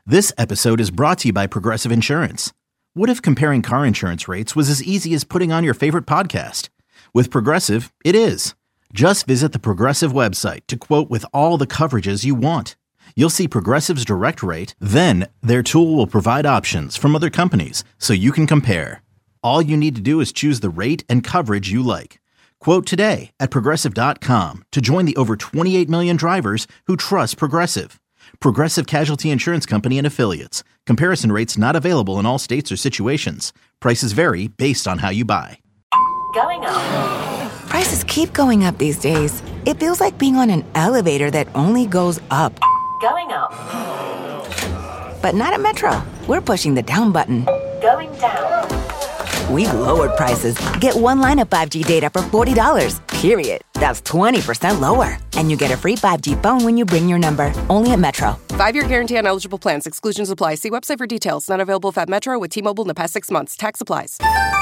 This episode is brought to you by Progressive Insurance. What if comparing car insurance rates was as easy as putting on your favorite podcast? With Progressive, it is. Just visit the Progressive website to quote with all the coverages you want. You'll see Progressive's direct rate, then their tool will provide options from other companies so you can compare. All you need to do is choose the rate and coverage you like. Quote today at Progressive.com to join the over 28 million drivers who trust Progressive. Progressive Casualty Insurance Company and Affiliates. Comparison rates not available in all states or situations. Prices vary based on how you buy. Going up. Prices keep going up these days. It feels like being on an elevator that only goes up. Going up. But not at Metro. We're pushing the down button. Going down. We've lowered prices. Get one line of 5G data for $40, period. That's 20% lower. And you get a free 5G phone when you bring your number. Only at Metro. 5-year guarantee on eligible plans. Exclusions apply. See website for details. Not available at Metro with T-Mobile in the past 6 months. Tax applies.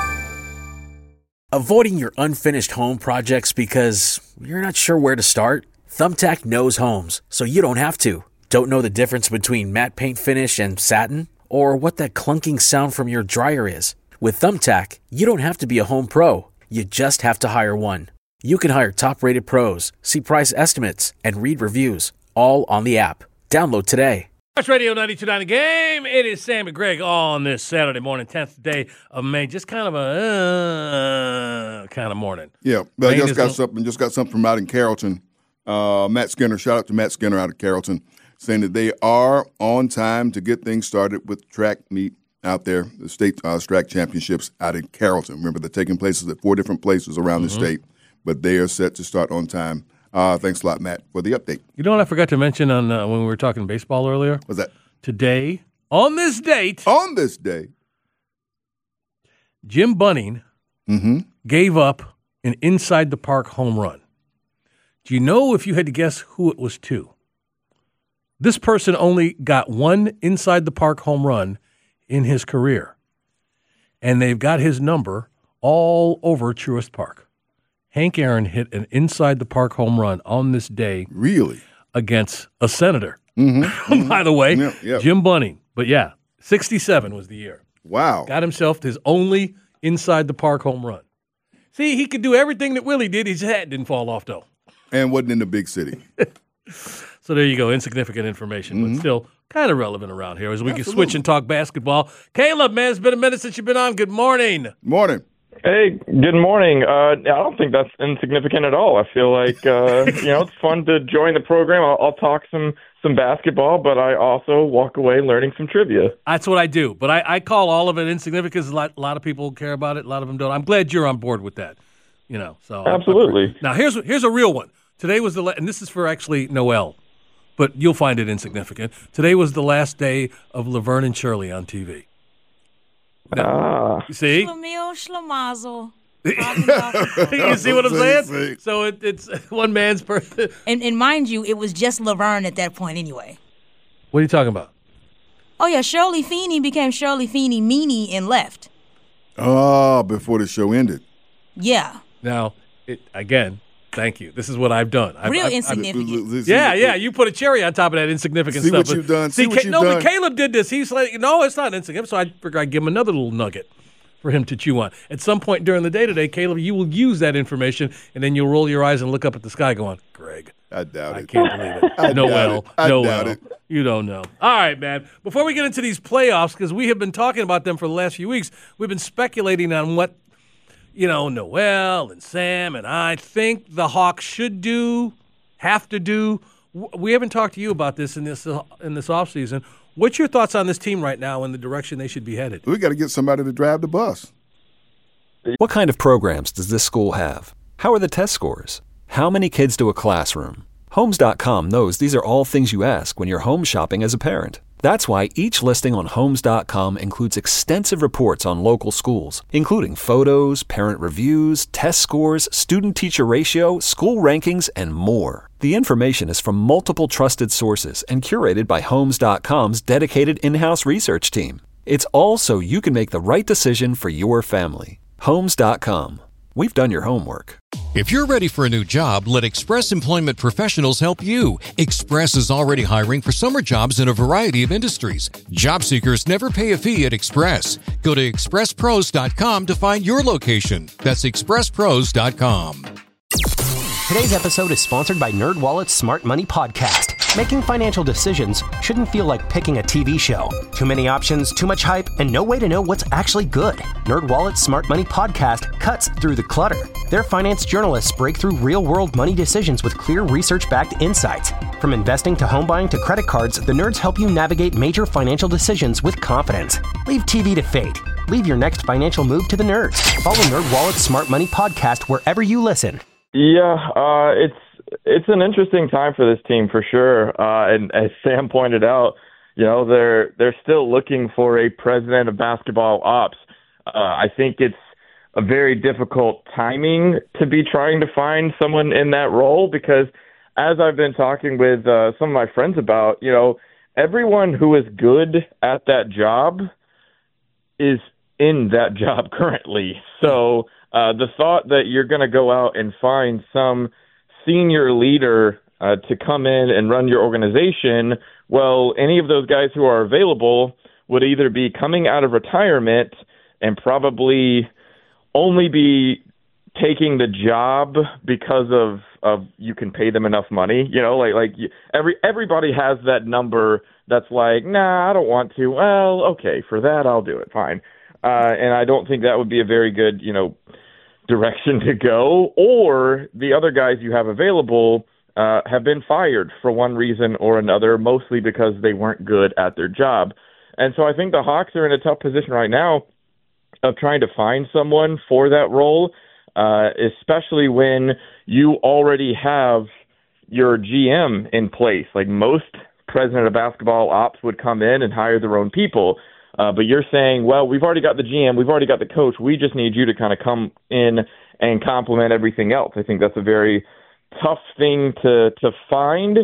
Avoiding your unfinished home projects because you're not sure where to start? Thumbtack knows homes, so you don't have to. Don't know the difference between matte paint finish and satin? Or what that clunking sound from your dryer is? With Thumbtack, you don't have to be a home pro. You just have to hire one. You can hire top-rated pros, see price estimates, and read reviews, all on the app. Download today. Sports Radio 92.9 The Game. It is Sam and Greg on this Saturday morning, 10th day of May. Just kind of a kind of morning. Yeah, but I just got something from out in Carrollton. Matt Skinner, shout out to Matt Skinner out of Carrollton, saying that they are on time to get things started with track meet out there, the state track championships out in Carrollton. Remember, they're taking places at 4 different places around the state, but they are set to start on time. Thanks a lot, Matt, for the update. You know what I forgot to mention on when we were talking baseball earlier? What's that? Today, on this date, Jim Bunning gave up an inside-the-park home run. Do you know if you had to guess who it was to? This person only got one inside-the-park home run in his career, and they've got his number all over Truist Park. Hank Aaron hit an inside-the-park home run on this day. Really? Against a senator. By the way, Jim Bunning. But yeah, 67 was the year. Wow. Got himself his only inside-the-park home run. See, he could do everything that Willie did. His hat didn't fall off, though. And wasn't in the big city. So there you go, insignificant information, but still kind of relevant around here as we can switch and talk basketball. Caleb, man, it's been a minute since you've been on. Good morning. Morning. Hey, good morning. I don't think that's insignificant at all. I feel like, it's fun to join the program. I'll talk some basketball, but I also walk away learning some trivia. That's what I do, but I call all of it insignificant because a lot of people care about it. A lot of them don't. I'm glad you're on board with that. So absolutely. Now, here's a real one. Today was and this is for actually Noel, but you'll find it insignificant. Today was the last day of Laverne and Shirley on TV. See? Schlemazel. You see what I'm saying? So it's one man's birthday. And mind you, it was just Laverne at that point anyway. What are you talking about? Oh, yeah, Shirley Feeney became Shirley Feeney Meanie and left. Oh, before the show ended. Yeah. Now, again, thank you. This is what I've done. Real insignificant. Yeah. You put a cherry on top of that insignificant stuff. What you've done. But Caleb did this. He's like, no, it's not insignificant. So I figured I'd give him another little nugget for him to chew on. At some point during the day today, Caleb, you will use that information, and then you'll roll your eyes and look up at the sky going, Greg. I doubt it. I can't believe it. Noel. You don't know. All right, man. Before we get into these playoffs, because we have been talking about them for the last few weeks, we've been speculating on what Noel and Sam and I think the Hawks should have to do. We haven't talked to you about this in this offseason. What's your thoughts on this team right now and the direction they should be headed? We got to get somebody to drive the bus. What kind of programs does this school have? How are the test scores? How many kids to a classroom? Homes.com knows these are all things you ask when you're home shopping as a parent. That's why each listing on Homes.com includes extensive reports on local schools, including photos, parent reviews, test scores, student-teacher ratio, school rankings, and more. The information is from multiple trusted sources and curated by Homes.com's dedicated in-house research team. It's all so you can make the right decision for your family. Homes.com. we've done your homework. If you're ready for a new job, let Express Employment Professionals help you. Express is already hiring for summer jobs in a variety of industries. Job seekers never pay a fee at Express. Go to expresspros.com to find your location. That's expresspros.com. Today's episode is sponsored by NerdWallet's Smart Money Podcast. Making financial decisions shouldn't feel like picking a TV show. Too many options, too much hype, and no way to know what's actually good. NerdWallet's Smart Money Podcast cuts through the clutter. Their finance journalists break through real-world money decisions with clear research-backed insights. From investing to home buying to credit cards, the nerds help you navigate major financial decisions with confidence. Leave TV to fate. Leave your next financial move to the nerds. Follow NerdWallet's Smart Money Podcast wherever you listen. Yeah, it's an interesting time for this team for sure. And as Sam pointed out, you know, they're still looking for a president of basketball ops. I think it's a very difficult timing to be trying to find someone in that role because as I've been talking with some of my friends about, you know, everyone who is good at that job is in that job currently. So the thought that you're going to go out and find some senior leader to come in and run your organization, well, any of those guys who are available would either be coming out of retirement and probably only be taking the job because of you can pay them enough money. You know, like everybody has that number that's like, nah, I don't want to. Well, okay, for that I'll do it, fine. And I don't think that would be a very good, you know, direction to go. Or the other guys you have available have been fired for one reason or another, mostly because they weren't good at their job. And so I think the Hawks are in a tough position right now of trying to find someone for that role, especially when you already have your GM in place. Like most president of basketball ops would come in and hire their own people. But you're saying, well, we've already got the GM, we've already got the coach, we just need you to kind of come in and complement everything else. I think that's a very tough thing to find.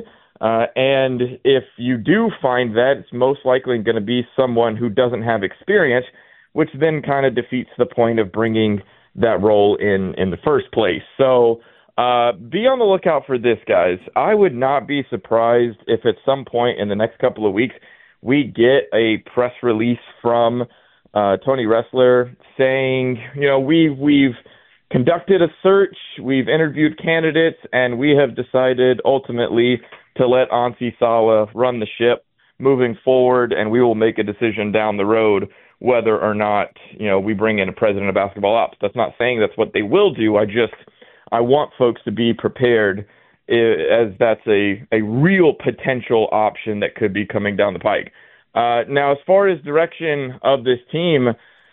And if you do find that, it's most likely going to be someone who doesn't have experience, which then kind of defeats the point of bringing that role in the first place. So be on the lookout for this, guys. I would not be surprised if at some point in the next couple of weeks we get a press release from Tony Ressler saying, you know, we've conducted a search, we've interviewed candidates, and we have decided ultimately to let Ansi Sala run the ship moving forward, and we will make a decision down the road whether or not, you know, we bring in a president of basketball ops. That's not saying that's what they will do. I want folks to be prepared as that's a real potential option that could be coming down the pike. Now, as far as direction of this team,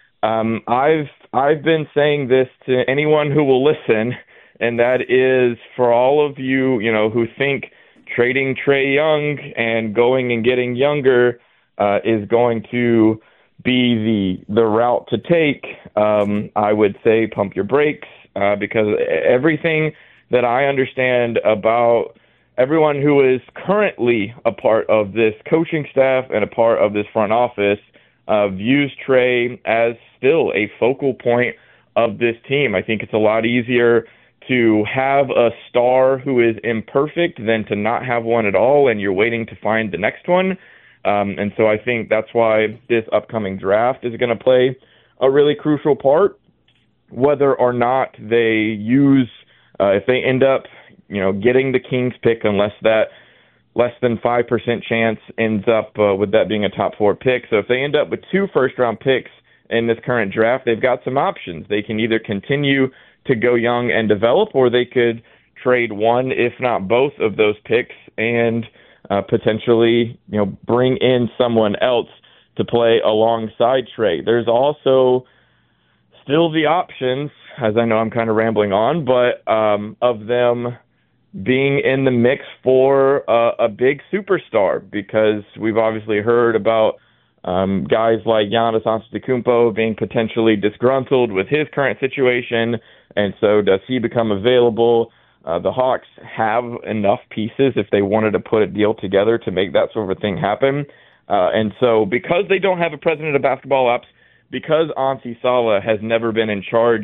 I've been saying this to anyone who will listen, and that is for all of you, you know, who think trading Trae Young and going and getting younger is going to be the route to take. I would say pump your brakes because everything that I understand about everyone who is currently a part of this coaching staff and a part of this front office views Trae as still a focal point of this team. I think it's a lot easier to have a star who is imperfect than to not have one at all and you're waiting to find the next one. And so I think that's why this upcoming draft is going to play a really crucial part, whether or not they use if they end up, you know, getting the Kings pick, unless that less than 5% chance ends up with that being a top 4 pick. So if they end up with 2 first-round picks in this current draft, they've got some options. They can either continue to go young and develop, or they could trade one, if not both, of those picks and potentially, you know, bring in someone else to play alongside Trae. There's also still the options, as I know I'm kind of rambling on, but of them being in the mix for a big superstar, because we've obviously heard about guys like Giannis Antetokounmpo being potentially disgruntled with his current situation, and so does he become available? The Hawks have enough pieces if they wanted to put a deal together to make that sort of thing happen. And so because they don't have a president of basketball ops, because Ansi Sala has never been in charge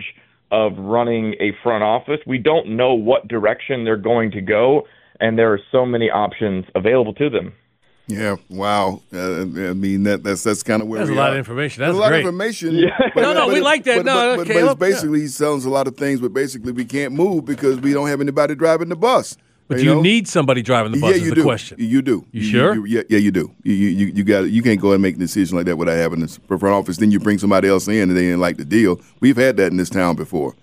of running a front office. We don't know what direction they're going to go, and there are so many options available to them. Yeah, wow. I mean, that's kind of where that's we are. That's a lot of information. That's a lot great. of information. Yeah. We like that. But it's basically, he sounds a lot of things, but basically we can't move because we don't have anybody driving the bus. But you need somebody driving the bus is the question. You do. You sure? Yeah, you do. You got. You can't go and make a decision like that without having the front office. Then you bring somebody else in and they didn't like the deal. We've had that in this town before.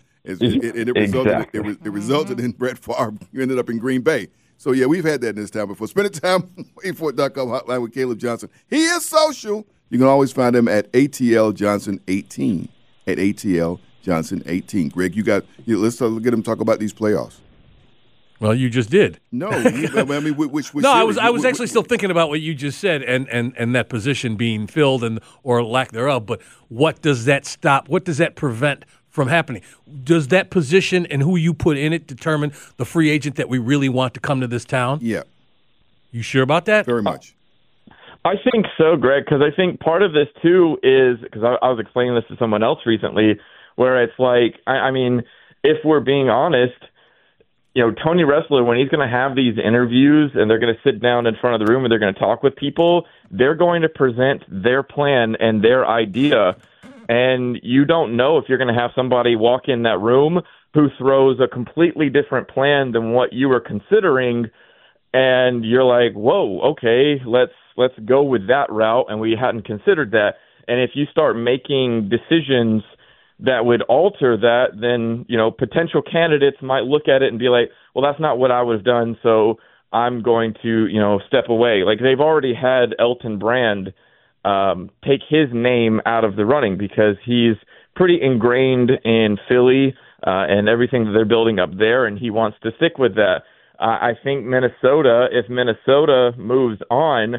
It resulted in Brett Favre. You ended up in Green Bay. So, yeah, we've had that in this town before. Spend the time on WadeFord.com hotline with Caleb Johnson. He is social. You can always find him at ATL Johnson 18. At ATL Johnson 18. Greg, let's get him talk about these playoffs. Well, you just did. No, I mean, which no, I was actually still thinking about what you just said and that position being filled or lack thereof. But what does that stop? What does that prevent from happening? Does that position and who you put in it determine the free agent that we really want to come to this town? Yeah. You sure about that? Very much. I think so, Greg, because I think part of this, too, is because I was explaining this to someone else recently, where it's like, I mean, if we're being honest, Tony Ressler, when he's going to have these interviews and they're going to sit down in front of the room and they're going to talk with people, they're going to present their plan and their idea. And you don't know if you're going to have somebody walk in that room who throws a completely different plan than what you were considering. And you're like, whoa, okay, let's go with that route. And we hadn't considered that. And if you start making decisions that would alter that, then, potential candidates might look at it and be like, well, that's not what I would have done, so I'm going to, step away. Like, they've already had Elton Brand take his name out of the running because he's pretty ingrained in Philly and everything that they're building up there, and he wants to stick with that. I think Minnesota, if Minnesota moves on,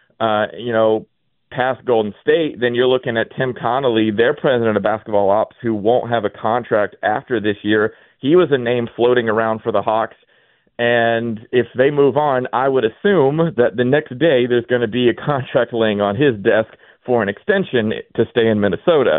past Golden State, then you're looking at Tim Connolly, their president of basketball ops, who won't have a contract after this year. He was a name floating around for the Hawks. And if they move on, I would assume that the next day there's going to be a contract laying on his desk for an extension to stay in Minnesota.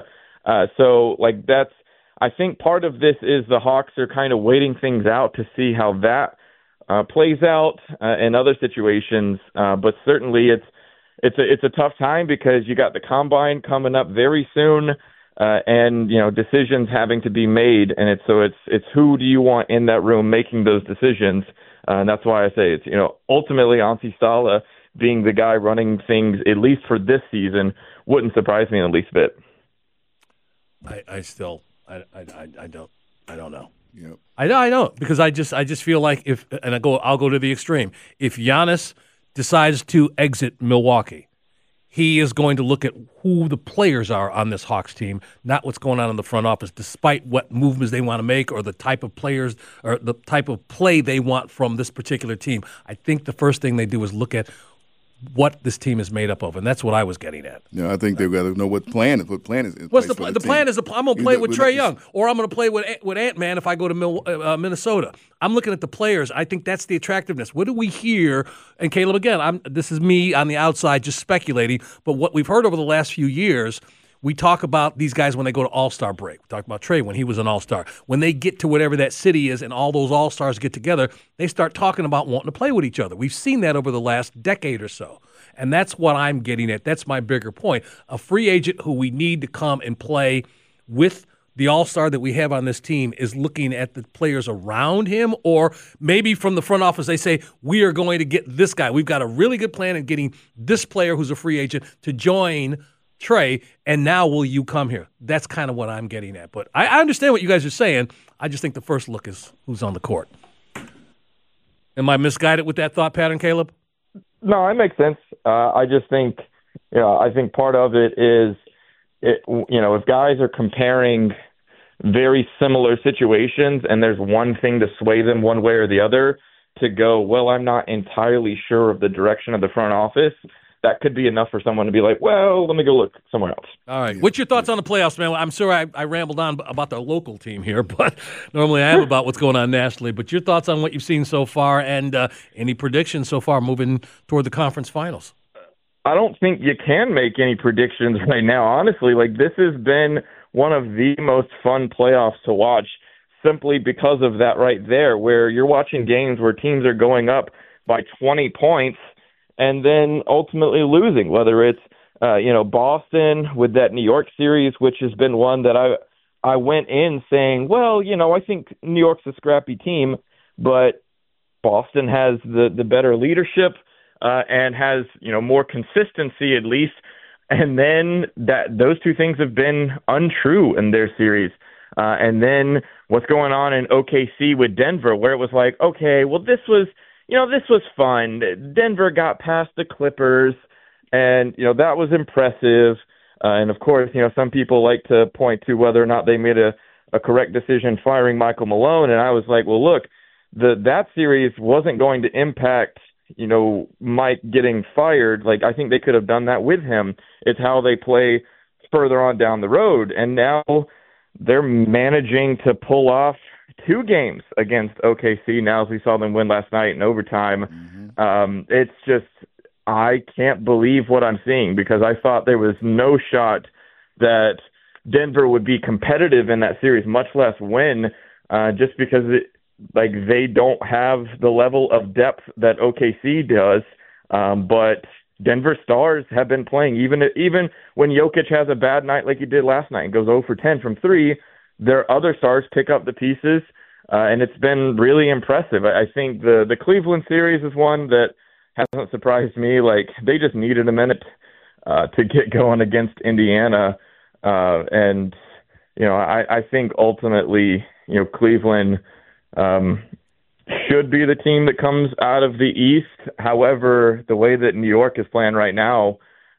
I think part of this is the Hawks are kind of waiting things out to see how that plays out in other situations. But certainly it's a tough time because you got the combine coming up very soon, and decisions having to be made, and it's who do you want in that room making those decisions, and that's why I say it's ultimately Ansi Sala being the guy running things at least for this season wouldn't surprise me in the least bit. I don't know. Yep. I don't because I just feel like I'll go to the extreme. If Giannis decides to exit Milwaukee, he is going to look at who the players are on this Hawks team, not what's going on in the front office, despite what movements they want to make or the type of players or the type of play they want from this particular team. I think the first thing they do is look at what this team is made up of, and that's what I was getting at. Yeah, I think they've got to know what plan is. What's the plan? The plan is I'm going to play with Trae Young, or I'm going to play with Ant-Man if I go to Minnesota. I'm looking at the players. I think that's the attractiveness. What do we hear? And Caleb, again, this is me on the outside just speculating, but what we've heard over the last few years, we talk about these guys when they go to All-Star break. We talked about Trae when he was an All-Star. When they get to whatever that city is and all those All-Stars get together, they start talking about wanting to play with each other. We've seen that over the last decade or so. And that's what I'm getting at. That's my bigger point. A free agent who we need to come and play with the All-Star that we have on this team is looking at the players around him, or maybe from the front office they say, we are going to get this guy. We've got a really good plan in getting this player who's a free agent to join Trae, and now will you come here? That's kind of what I'm getting at. But I understand what you guys are saying. I just think the first look is who's on the court. Am I misguided with that thought pattern, Caleb? No, it makes sense. I just think, I think part of it is, if guys are comparing very similar situations and there's one thing to sway them one way or the other to go, well, I'm not entirely sure of the direction of the front office, that could be enough for someone to be like, well, let me go look somewhere else. All right. What's your thoughts on the playoffs, man? I'm sure I rambled on about the local team here, but normally I am about what's going on nationally. But your thoughts on what you've seen so far and any predictions so far moving toward the conference finals? I don't think you can make any predictions right now, honestly. Like, this has been one of the most fun playoffs to watch simply because of that right there, where you're watching games where teams are going up by 20 points and then ultimately losing, whether it's Boston with that New York series, which has been one that I went in saying, well, I think New York's a scrappy team, but Boston has the better leadership and has, more consistency at least. And then those two things have been untrue in their series. And then what's going on in OKC with Denver, where it was like, okay, well, this was fun. Denver got past the Clippers, and, that was impressive. And, of course, some people like to point to whether or not they made a correct decision firing Michael Malone. And I was like, well, look, that series wasn't going to impact, Mike getting fired. Like, I think they could have done that with him. It's how they play further on down the road. And now they're managing to pull off 2 games against OKC now, as we saw them win last night in overtime. It's just, I can't believe what I'm seeing, because I thought there was no shot that Denver would be competitive in that series, much less win, just because they don't have the level of depth that OKC does. But Denver Stars have been playing, even when Jokic has a bad night like he did last night and goes 0 for 10 from 3, their other stars pick up the pieces, and it's been really impressive. I think the Cleveland series is one that hasn't surprised me. Like, they just needed a minute to get going against Indiana, and I think ultimately Cleveland should be the team that comes out of the East. However, the way that New York is playing right now,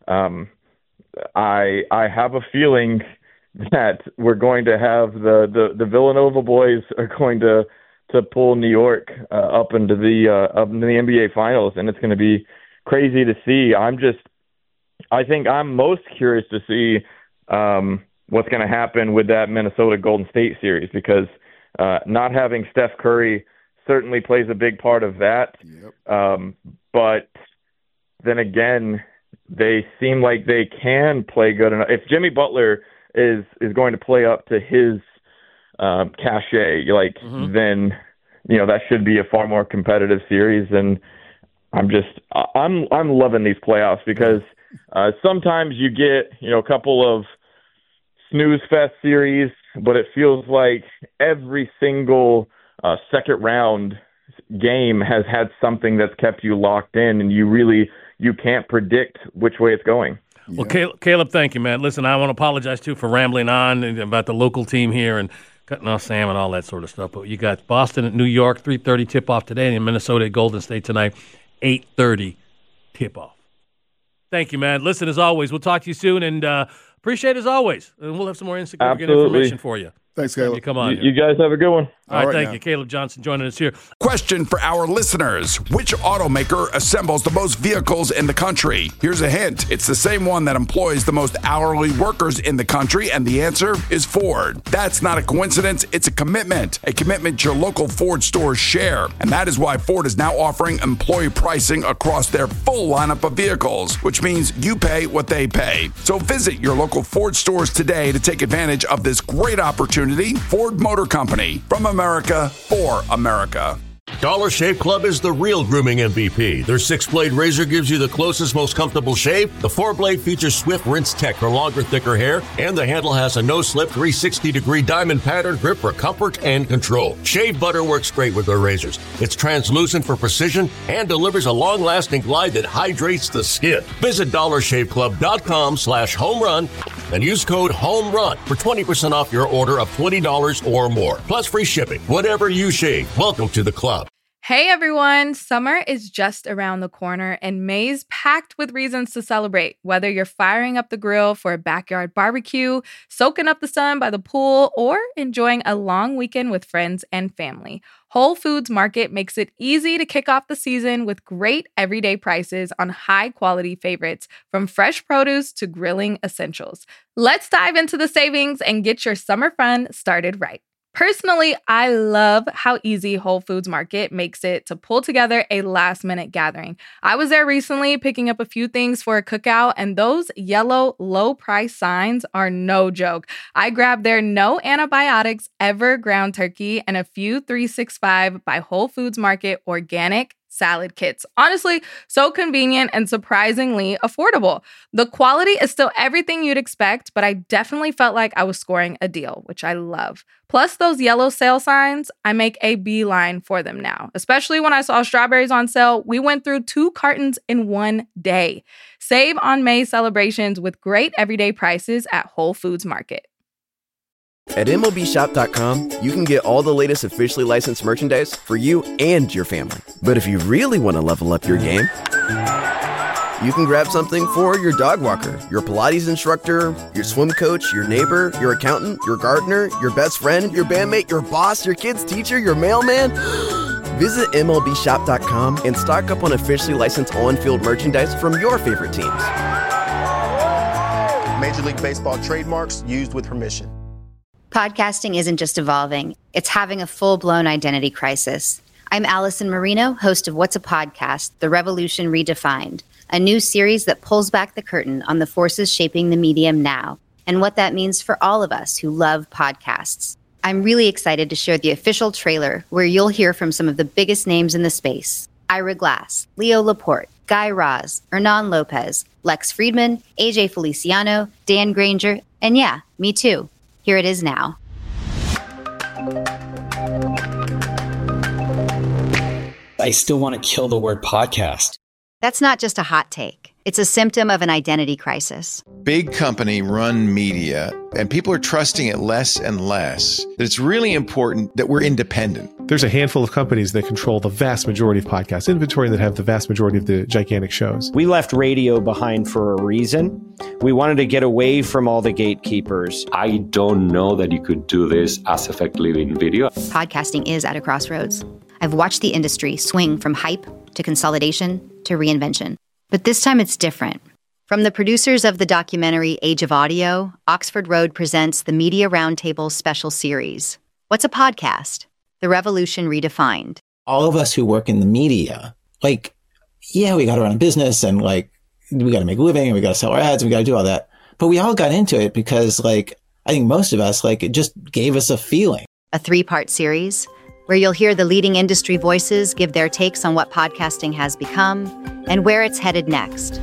I have a feeling that we're going to have the Villanova boys are going to pull New York up into the NBA Finals, and it's going to be crazy to see. I think I'm most curious to see what's going to happen with that Minnesota Golden State series, because not having Steph Curry certainly plays a big part of that. Yep. But then again, they seem like they can play good enough. If Jimmy Butler is going to play up to his cachet, then that should be a far more competitive series. And I'm loving these playoffs, because sometimes you get a couple of snooze fest series, but it feels like every single second round game has had something that's kept you locked in, and you can't predict which way it's going. Well, Caleb, thank you, man. Listen, I want to apologize, too, for rambling on about the local team here and cutting off Sam and all that sort of stuff. But you got Boston at New York, 3:30 tip-off today, and Minnesota at Golden State tonight, 8:30 tip-off. Thank you, man. Listen, as always, we'll talk to you soon, and appreciate it as always. And we'll have some more insignificant information for you. Thanks, Caleb. You come on. You guys have a good one. All right, thank you. Caleb Johnson joining us here. Question for our listeners. Which automaker assembles the most vehicles in the country? Here's a hint. It's the same one that employs the most hourly workers in the country, and the answer is Ford. That's not a coincidence. It's a commitment your local Ford stores share. And that is why Ford is now offering employee pricing across their full lineup of vehicles, which means you pay what they pay. So visit your local Ford stores today to take advantage of this great opportunity. Ford Motor Company, from America for America. Dollar Shave Club is the real grooming MVP. Their 6-blade razor gives you the closest, most comfortable shave. The 4-blade features Swift Rinse Tech for longer, thicker hair, and the handle has a no-slip 360-degree diamond pattern grip for comfort and control. Shave butter works great with their razors. It's translucent for precision and delivers a long-lasting glide that hydrates the skin. Visit dollarshaveclub.com/homerun and use code HOMERUN for 20% off your order of $20 or more, plus free shipping. Whatever you shave, welcome to the club. Hey everyone, summer is just around the corner and May's packed with reasons to celebrate. Whether you're firing up the grill for a backyard barbecue, soaking up the sun by the pool, or enjoying a long weekend with friends and family, Whole Foods Market makes it easy to kick off the season with great everyday prices on high-quality favorites, from fresh produce to grilling essentials. Let's dive into the savings and get your summer fun started right. Personally, I love how easy Whole Foods Market makes it to pull together a last-minute gathering. I was there recently picking up a few things for a cookout, and those yellow low-price signs are no joke. I grabbed their no antibiotics ever ground turkey and a few 365 by Whole Foods Market organic salad kits. Honestly, so convenient and surprisingly affordable. The quality is still everything you'd expect, but I definitely felt like I was scoring a deal, which I love. Plus those yellow sale signs, I make a beeline for them now. Especially when I saw strawberries on sale, we went through 2 cartons in one day. Save on May celebrations with great everyday prices at Whole Foods Market. At MLBshop.com, you can get all the latest officially licensed merchandise for you and your family. But if you really want to level up your game, you can grab something for your dog walker, your Pilates instructor, your swim coach, your neighbor, your accountant, your gardener, your best friend, your bandmate, your boss, your kid's teacher, your mailman. Visit MLBshop.com and stock up on officially licensed on-field merchandise from your favorite teams. Major League Baseball trademarks used with permission. Podcasting isn't just evolving, it's having a full-blown identity crisis. I'm Allison Marino, host of What's a Podcast? The Revolution Redefined, a new series that pulls back the curtain on the forces shaping the medium now and what that means for all of us who love podcasts. I'm really excited to share the official trailer where you'll hear from some of the biggest names in the space. Ira Glass, Leo Laporte, Guy Raz, Hernan Lopez, Lex Friedman, AJ Feliciano, Dan Granger, and yeah, me too. Here it is now. I still want to kill the word podcast. That's not just a hot take. It's a symptom of an identity crisis. Big company run media, and people are trusting it less and less. It's really important that we're independent. There's a handful of companies that control the vast majority of podcast inventory and that have the vast majority of the gigantic shows. We left radio behind for a reason. We wanted to get away from all the gatekeepers. I don't know that you could do this as effectively in video. Podcasting is at a crossroads. I've watched the industry swing from hype to consolidation to reinvention. But this time it's different. From the producers of the documentary Age of Audio, Oxford Road presents the Media Roundtable special series. What's a podcast? The Revolution Redefined. All of us who work in the media, we got to run a business and we got to make a living and we got to sell our ads and we got to do all that. But we all got into it because I think most of us, it just gave us a feeling. A 3-part series where you'll hear the leading industry voices give their takes on what podcasting has become and where it's headed next.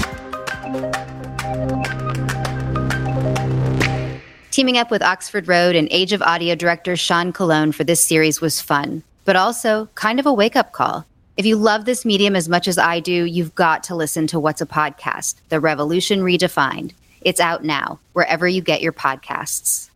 Teaming up with Oxford Road and Age of Audio director Sean Colon for this series was fun, but also kind of a wake-up call. If you love this medium as much as I do, you've got to listen to What's a Podcast? The Revolution Redefined. It's out now, wherever you get your podcasts.